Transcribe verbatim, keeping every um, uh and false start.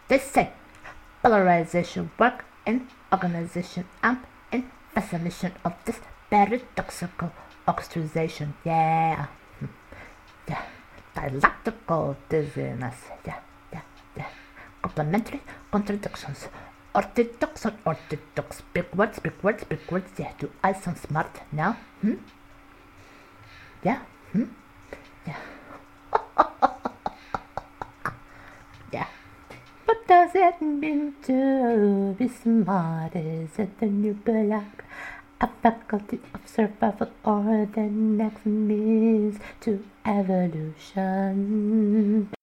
They say polarization work in organization and in fascination of this paradoxical orchestration. Yeah. Yeah. Dialectical dizziness. Yeah. Yeah. Yeah. Complementary contradictions. Orthodox and orthodox. Big words, big words, big words. Yeah. Do I sound smart now? Hmm? Yeah. Hmm? Yeah. Yeah. What does it mean to be smart? Is it the new black? A faculty of survival or the next means to evolution?